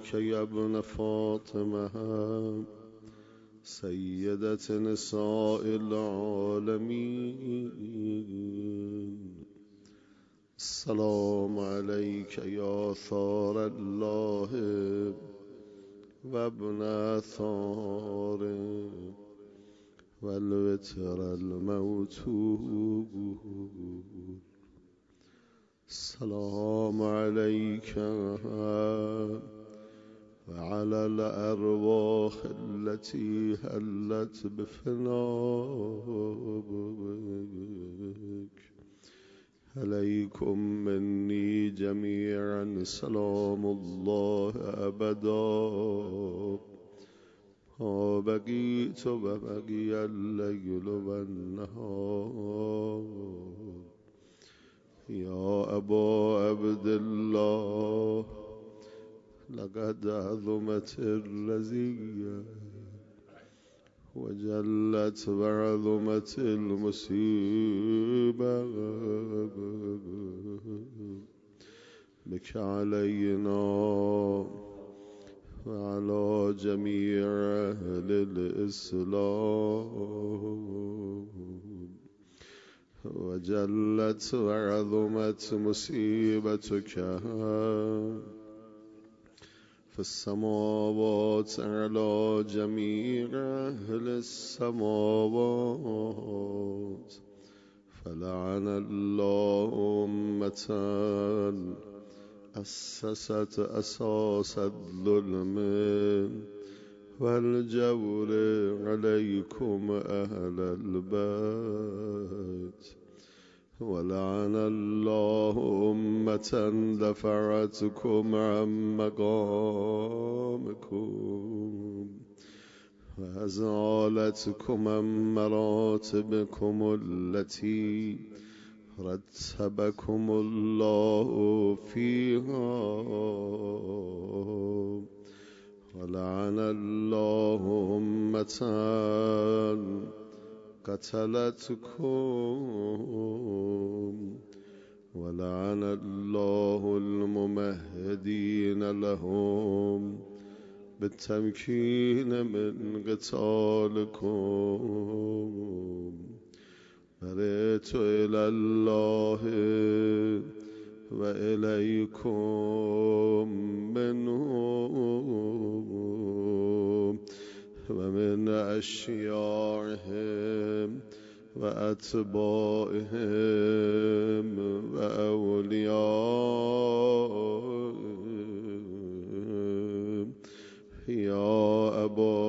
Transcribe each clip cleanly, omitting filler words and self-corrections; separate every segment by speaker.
Speaker 1: عليك يا ابن فاطمة سيدة نساء العالمين. السلام عليك يا ثار الله وابن ثار والوتر الموتور. السلام عليك وعلى الأرواح التي هلت بفنائك. عليكم مني جميعا سلام الله أبدا ما بقيت وبقي الليل والنهار. يا أبا عبد الله لقد عظمت الرزية وجلت وعظمت المصيبة بك علينا وعلى جميع أهل الإسلام. وجلت وعظمت مصيبتك في السماوات على جميع أهل السماوات. فلعن الله أمة أسست أساس الظلم والجور عليكم أهل البيت. ولعن الله أمة دفعتكم عن مقامكم وأزالتكم عن مراتبكم التي رتبكم الله فيها. ولعن الله أمة قتلتكم. ولعن الله الممهدين لهم بالتمكين من قتالكم. برئت إلى الله وإليكم منهم ومن أشياعهم وأتباعهم وأوليائهم. يا أبا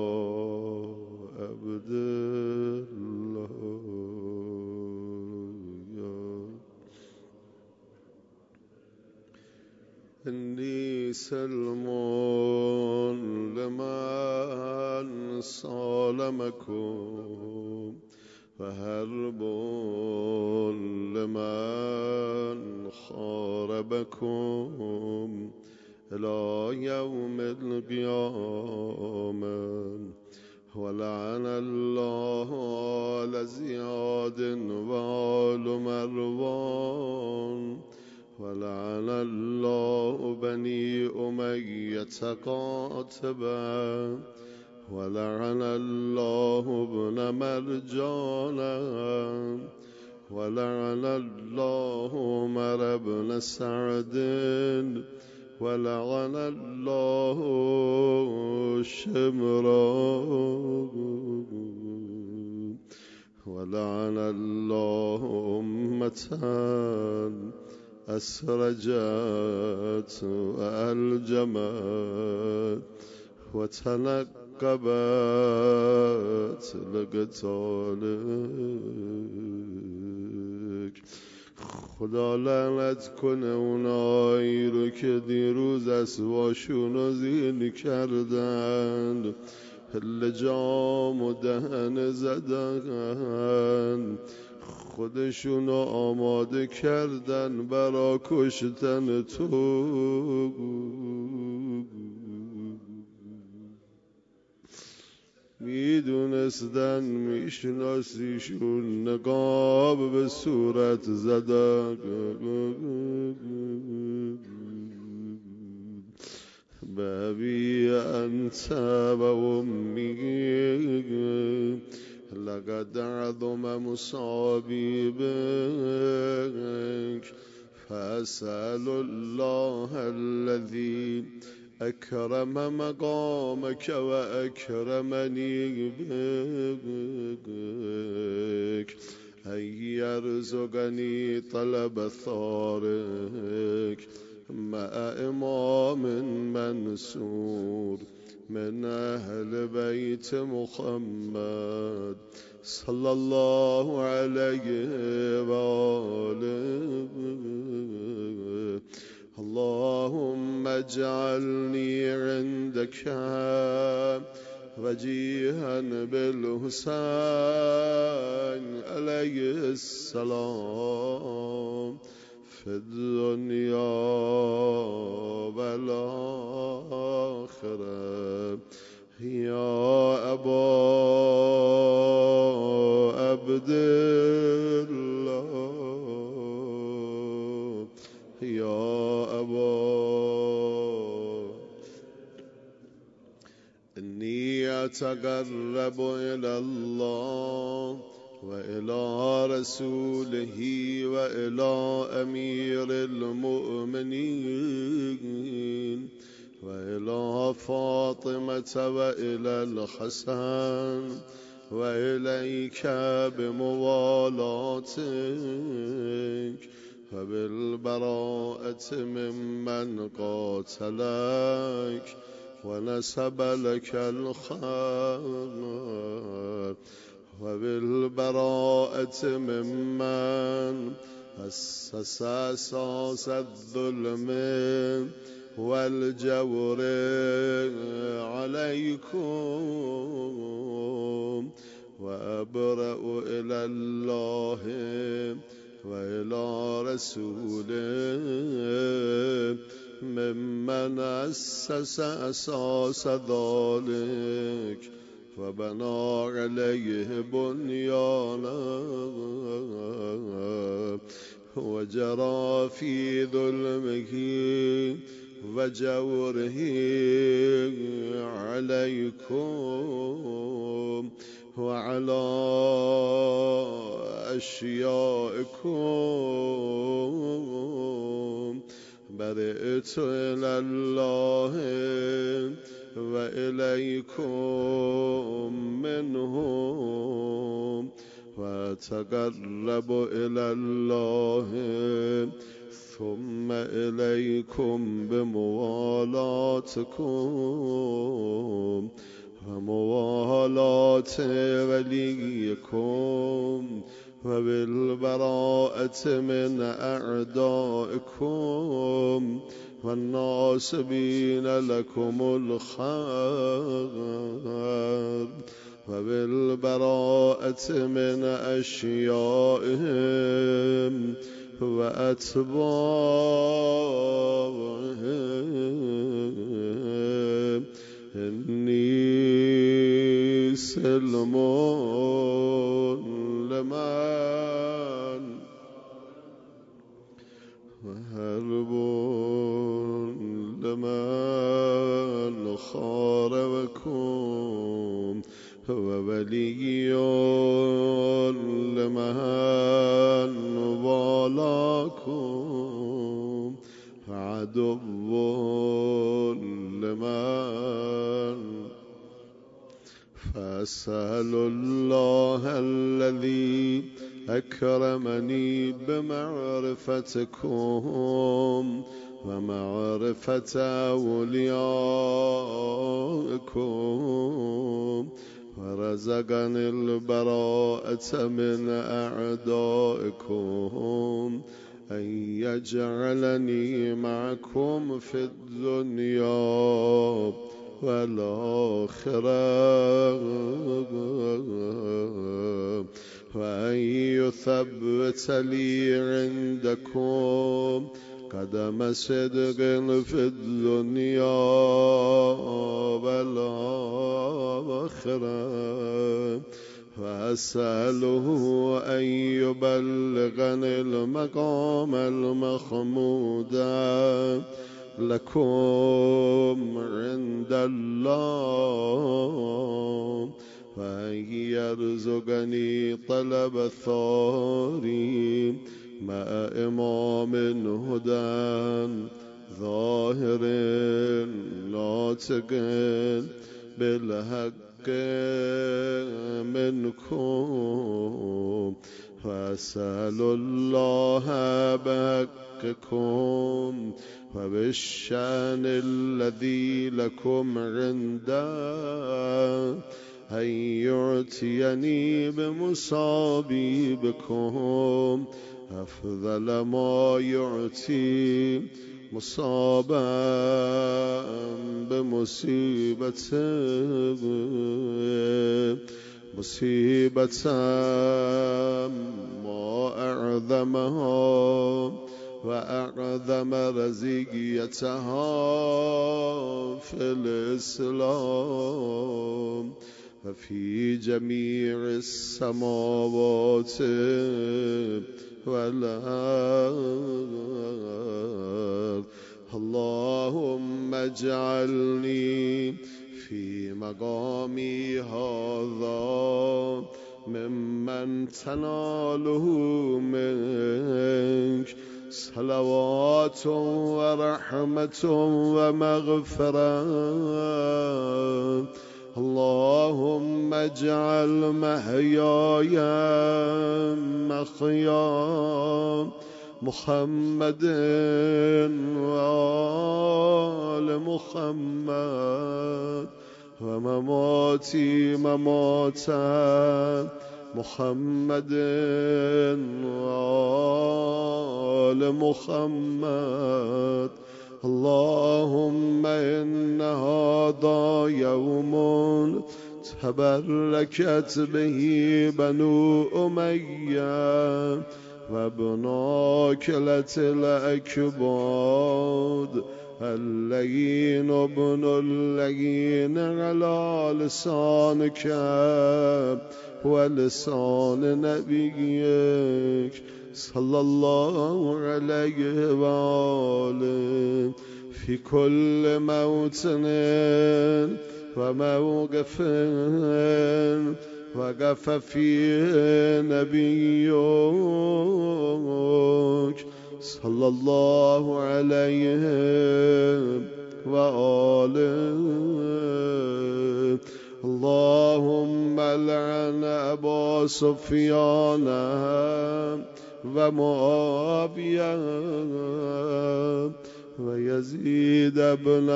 Speaker 1: عبد الله إني سلم لمن صالمكم وهرب لمن خاربكم إلى يوم القيامة. ولعن الله آل زياد وآل مروان. ولعن الله بني أمية قاتبا. ولعن الله ابن مرجانا. ولعن الله عمر بن سعد. ولعن الله شمرا. ولعن الله أمة أسرجت وألجمت وتنقبت لقتالك. خدا لعنت کنه اونایی رو که دیروز اسباشون رو زین کردن، لجام و دهن زدن، خودشون رو آماده کردن برا کشتن تو. میدونستن میشناسیشون، نقاب به صورت زدن، بأبي أنت وأمي لقد عظم مصابي بك فأسأل الله الذي أكرم مقامك وأكرمني بك أن يرزقني طلب ثارك مع إمام منصور من أهل بيت محمد صلى الله عليه وآله. اللهم اجعلني عندك وجيها بالحسين عليه السلام في الدنيا والآخرة يا أبا عبد الله يا أبا إني أتقرب إلى الله وإلى رسوله وإلى أمير المؤمنين وإلى فاطمة وإلى الحسن وإليك بموالاتك وبالبراءة ممن قاتلك ونسب لك الخير وبالبراءة ممن أسس أساس الظلم والجور عليكم وأبرأ إلى الله وإلى رسوله ممن أسس أساس ذلك وبنى عليه بنيانا وجرى في ظلمه وجوره عليكم وعلى أشيائكم برئت إلى الله وإليكم منهم وأتقرب إلى الله ثم إليكم بموالاتكم وموالاة وليكم وبالبراءة من أعدائكم والناصبين لكم الخير وبالبراءة من أشيائهم وأتباعهم إني سلم لمن وهرب لمن خاربكم وولي لمن والاكم عدو لمن فأسأل الله الذي أكرمني بمعرفتكم ومعرفة أوليائكم ورزقني البراءة من أعدائكم أن يجعلني معكم في الدنيا والآخرة وأن يثبت لي عندكم قدم صدق في الدنيا والآخرة وأسأله أن يبلغني المقام المحمود لكم عند الله وأن يرزقني طلب ثاري مع إمام هدى ظاهر ناطق بالحق منكم فأسأل الله بحقكم وبالشأن الذي لكم عنده أن يعطيني بمصابيبكم أفضل ما يعطي مصابا بمصيبة ما أعظمها وأعظم رزقيتها في الإسلام وفي جميع السماوات والأرض. اللهم اجعلني في مقامي هذا ممن تناله منك صلوات ورحمة ومغفرة. اللهم اجعل محياي محيا محمد وآل محمد ومماتي ممات محمد وآل محمد. اللهم إن هذا يوم تبركت به بنو أمية وابن كلة الأكباد اللين ابن اللين على لسانك ولسان نبيك صلى الله عليه وآله في كل موطن وموقف وقف فيه نبيك صلى الله عليه وآله. اللهم لعن أبا سفيان ومعاوية ويزيد بن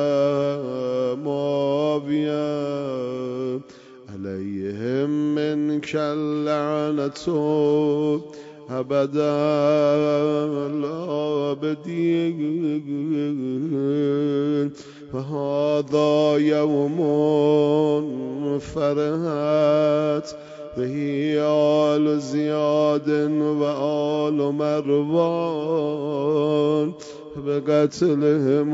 Speaker 1: معاوية عليهم منك اللعنة أبدا الآبدين. وهذا يوم فرحت به آل زياد وآل مروان بقتلهم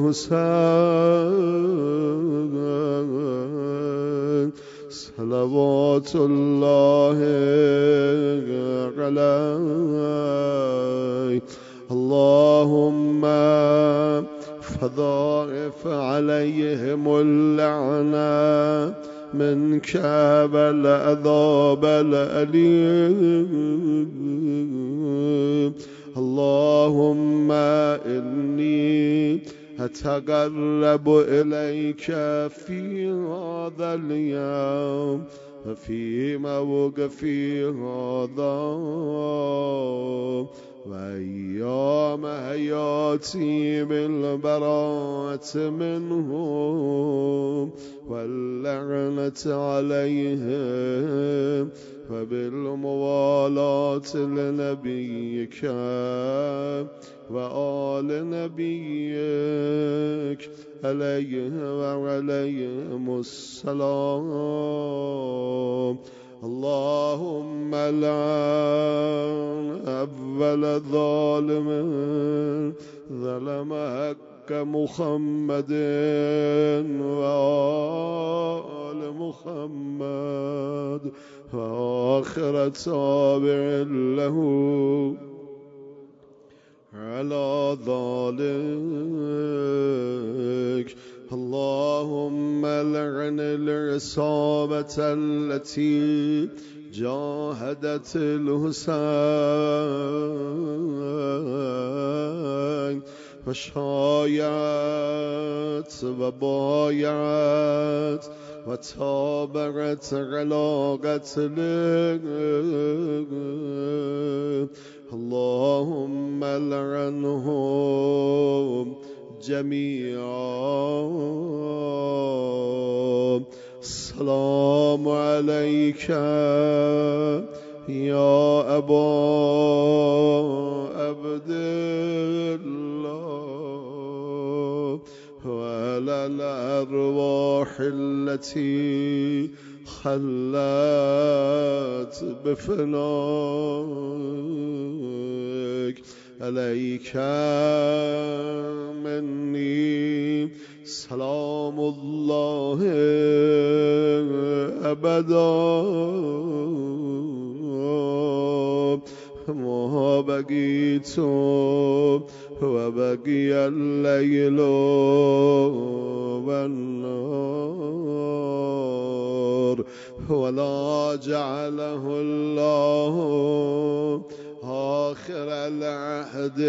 Speaker 1: الحسين صلوات الله عليه. اللهم فضائف عليهم اللعنة منك والعذاب الأليم. اللهم إني أتقرب إليك في هذا اليوم وفي موقفي هذا وأيام حياتي بالبراءة منهم واللعنة عليهم وبالموالاة لنبيك وآل نبيك عليه وعليهم السلام. اللهم لعن أول ظالم ظلم حق محمد وآل محمد وآخر تابع له على ذلك. اللهم لعن العصابة التي جاهدت الحسين وشايعت وبايعت وتابعت على قتله. اللهم لعنهم جميعا. السلام عليك يا أبا عبد الله وعلى الأرواح التي خلت بفناك. عليك مني سلام الله أبدا ما بقيت وبقي الليل والنهار ولا جعله الله آخر العهد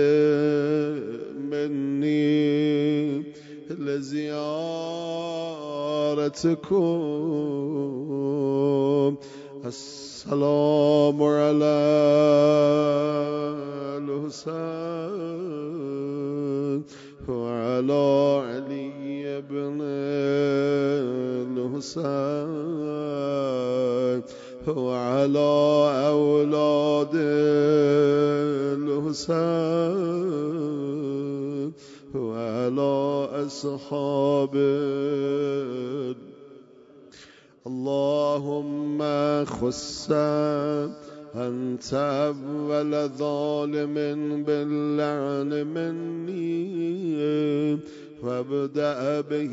Speaker 1: مني لزيارتكم. السلام على الحسين وعلى علي بن الحسين وعلى أولاد الحسين وعلى أصحاب. اللهم خص أنت أول ظالم باللعن مني وابدأ به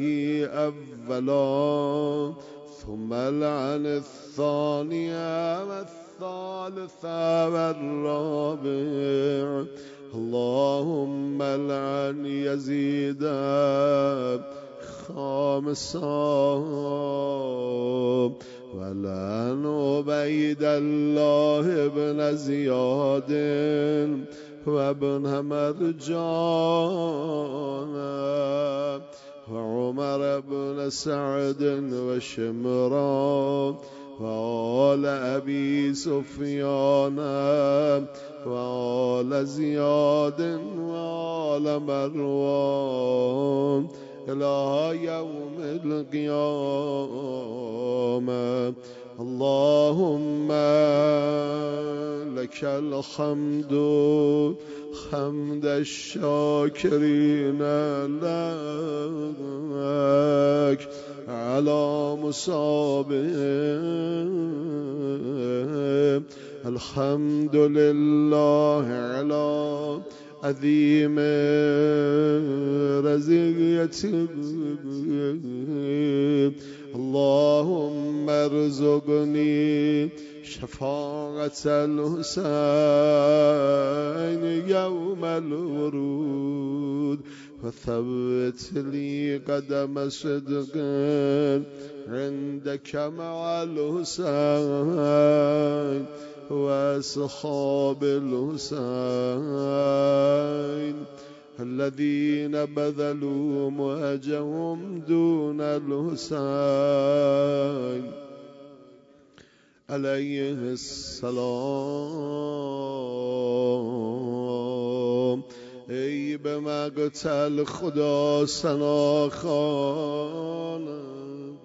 Speaker 1: أولا ثم لعن الثانية والثالثة والرابع. اللهم لعن يزيد خامسا ولعن عبيد الله بن زياد وابن مرجان وعمر بن سعد وشمران وآل أبي سفيان وآل زياد وآل مروان إلى يوم القيامة. اللهم لك الحمد حمد الشاكرين لك على مصابهم. الحمد لله على عظيم رزقيتك. اللهم ارزقني شفاعة الحسين يوم الورود وثبت لي قدم صدق عندك مع الحسين وأصحاب الحسين الذين بذلوا مهجهم دون الحسين عليه السلام. ای به مقتل خدا ثنا خوانم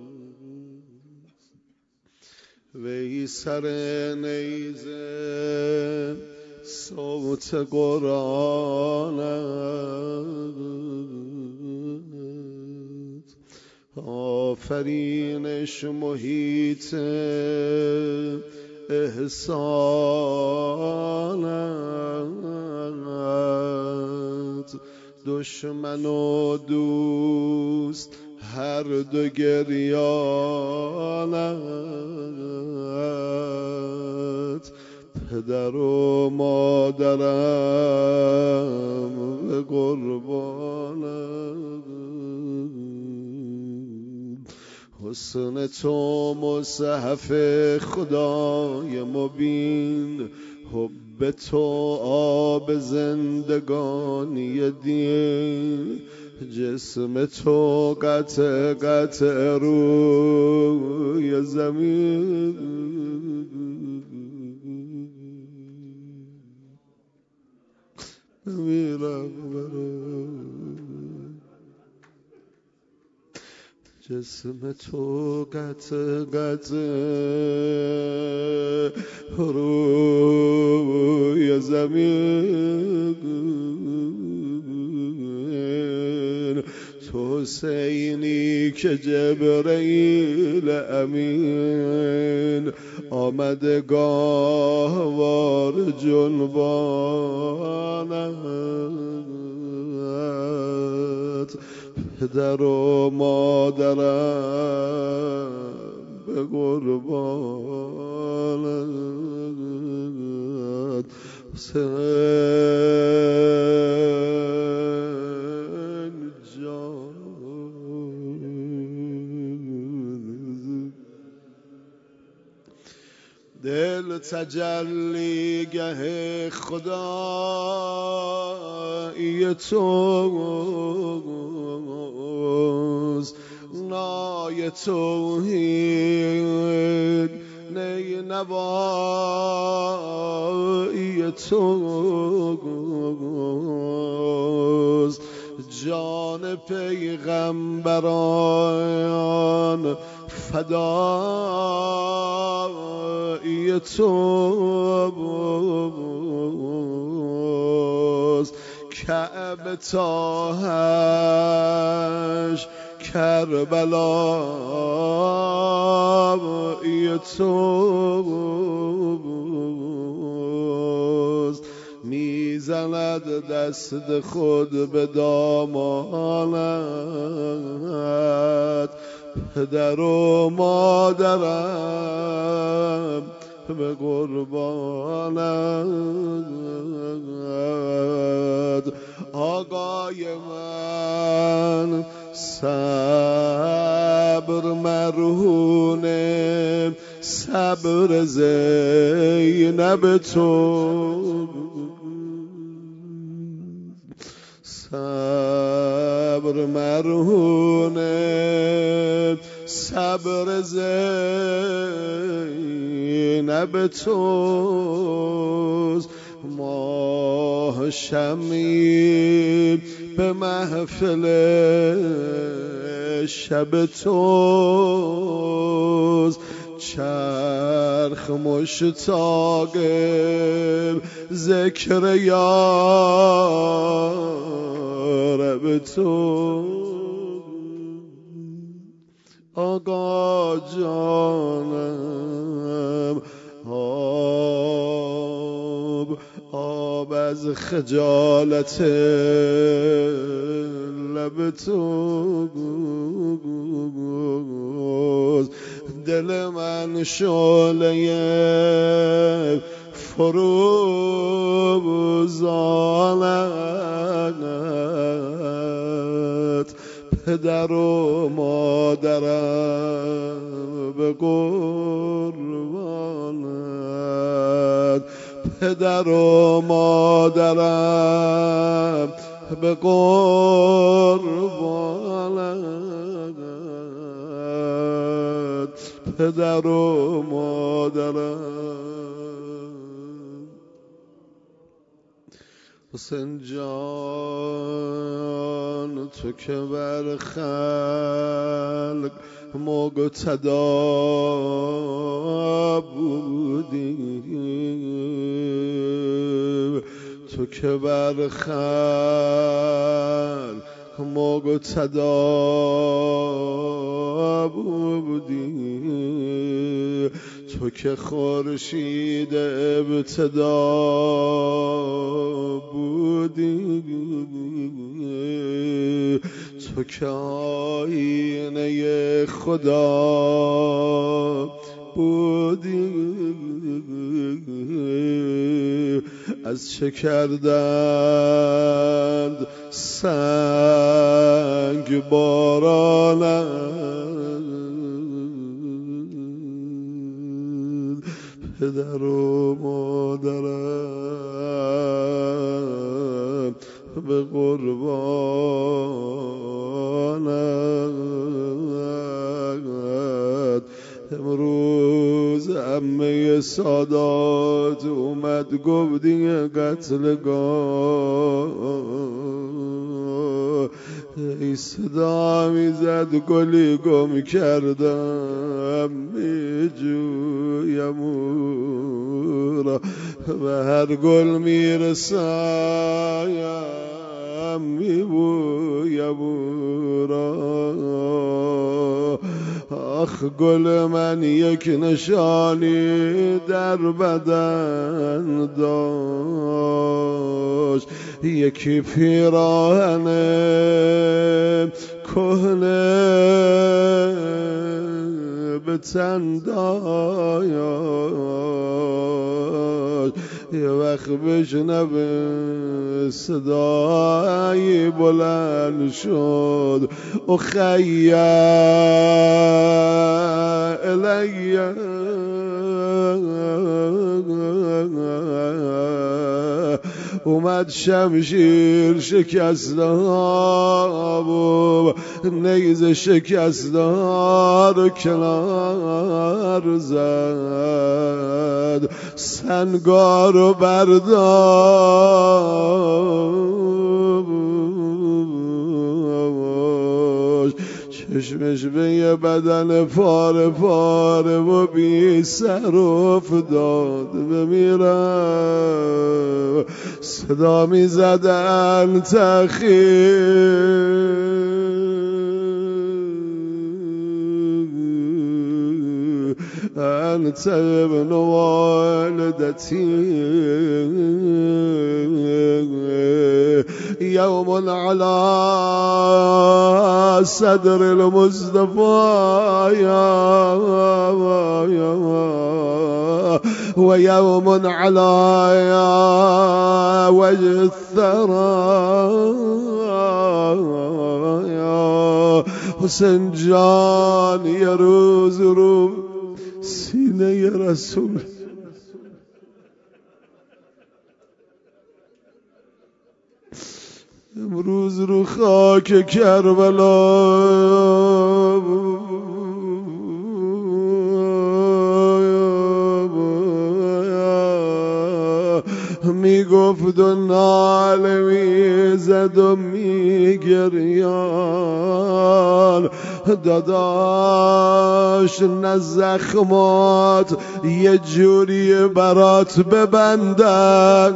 Speaker 1: وی سر نیزه صوت قرآنت آفرینش محیط احسانت دشمن و دوست هر دو گریانت پدر و مادرم به قربانت، حسن تو مصحف خدای مبین، حب تو آب زندگانی دین، جسم تو قطع قطع روی زمین، بمیرم جسم تو قطع قطع روی زمین، تو حسینی که جبرئیل امین آمده گاهوار جنبانت، پدر و مادرم به قربانت، حسین جان. دل تجلی گه خدایی توست، نای توحید نی نوایی توست، جان پیغمبران فدایی توست، کعبه تا حشر کربلایی توست، میزند دست خود به دامانت، پدر و مادرم به قربانت، آقای من صبر مرهونه، صبر زینب تو، صبر مرهونه، صبر زینب توست، ماه شمی به محفل شب توست، چرخ مشتاق ذکر یارب تو، آقا جانم آب از خجالت لب توست، دل من شعله فروزانت، پدر و مادرم به قربانت، پدر و مادرم به قربانت، پدر و مادرم. حسین جان تو که بر خلق مقتدا بودی، تو که بر خلق مقتدا بودی، تو که خورشید ابتدا بودی، تو که آینه خدا بودی، از چه کردند سنگ بارانند پدر و مادرم به قربانت. امروز عمه سادات اومد گفت این قتلگاه، ای صدا میزد گلی گم کردم میجویم او را، به هر گل میرسایم میبویم او را. آخ گل من یک نشانی در بدن داشت، یکی پیراهن کهنه به تن داشت. یه وقت بشنوه صدایی بلند شد اخی الی اومد شمشیر شکسته ها و نیزه شکسته ها رو کنار زد، سنگار رو برداشت، چشمش به یه بدن پاره پاره و بی سر افتاد بمیرم. صدا می زدن تخیر انت ابن والدتی يوم على صدر المصطفى ويوم على وجه الثرى. حسین جان یه روز رو سینه رسول امروز رو خاک کربلا می گفت و ناله می زد و می گریان داداش نه زخمات یه جوری برات ببندن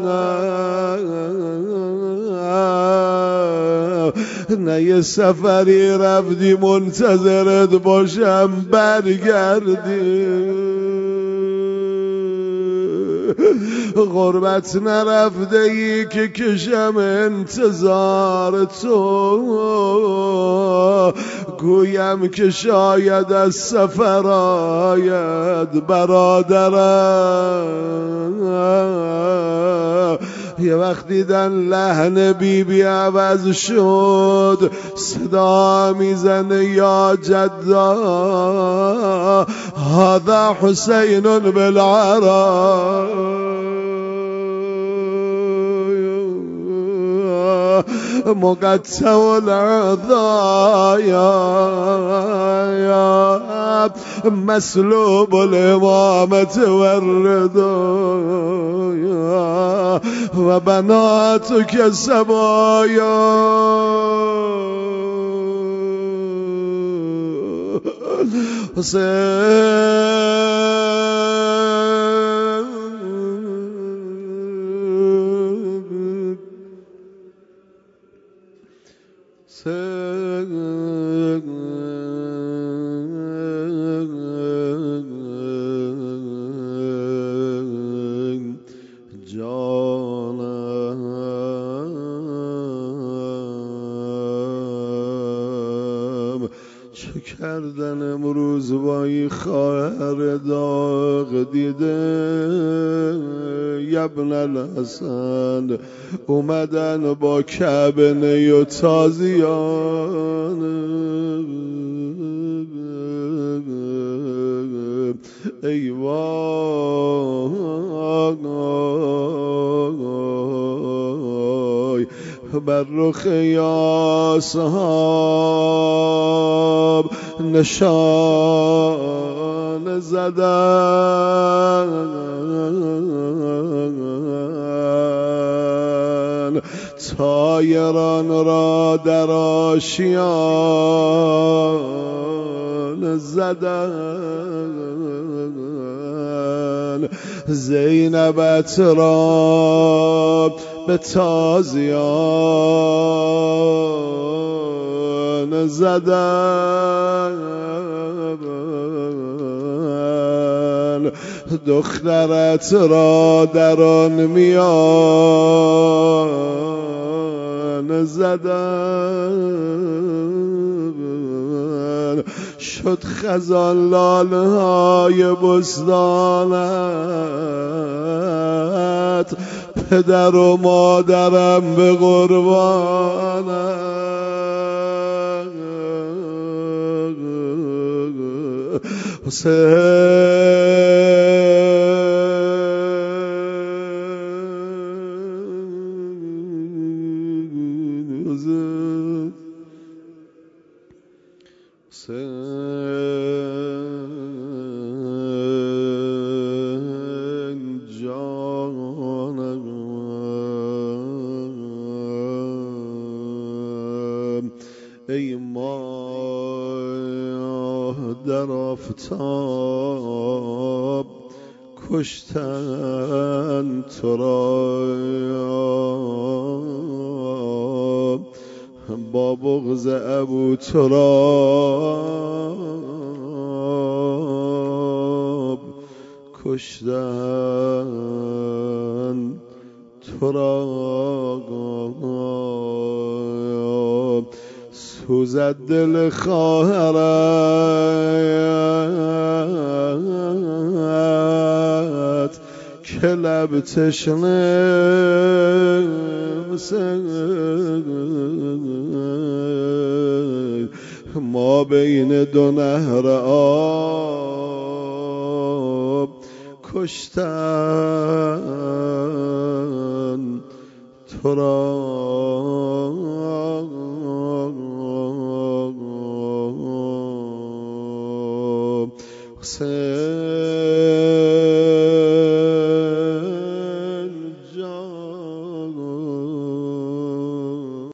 Speaker 1: نه یه سفری رفتی منتظرت باشم برگردی، غربت نرفته ای که کشم انتظار تو، گویم که شاید از سفر آید برادرم. یه وقت دیدن لحن بی عوض شد، صدا میزنه یا جدا هذا حسین بالعرا مقطع العذايا مسلوب الإمامة والرضايا وبناتك السبايا کردن امروز با این خواهر داغ دیده ابن الحسن اومدن با کعبه نی و تازیان ای وای بر رخ یا صحاب نشان زدن طایران را در آشیان زدن زینبت را به تازیان زدن دخترت را در آن میان زدن شد خزان لاله های بستانت پدر و مادرم به قربانت ای ماه در آفتاب کشتن تو را با بغض ابو تراب کشتن تو را سوزد دل خواهرت که لب تشنه ما بین دو نهر آب کشتن تو را حسین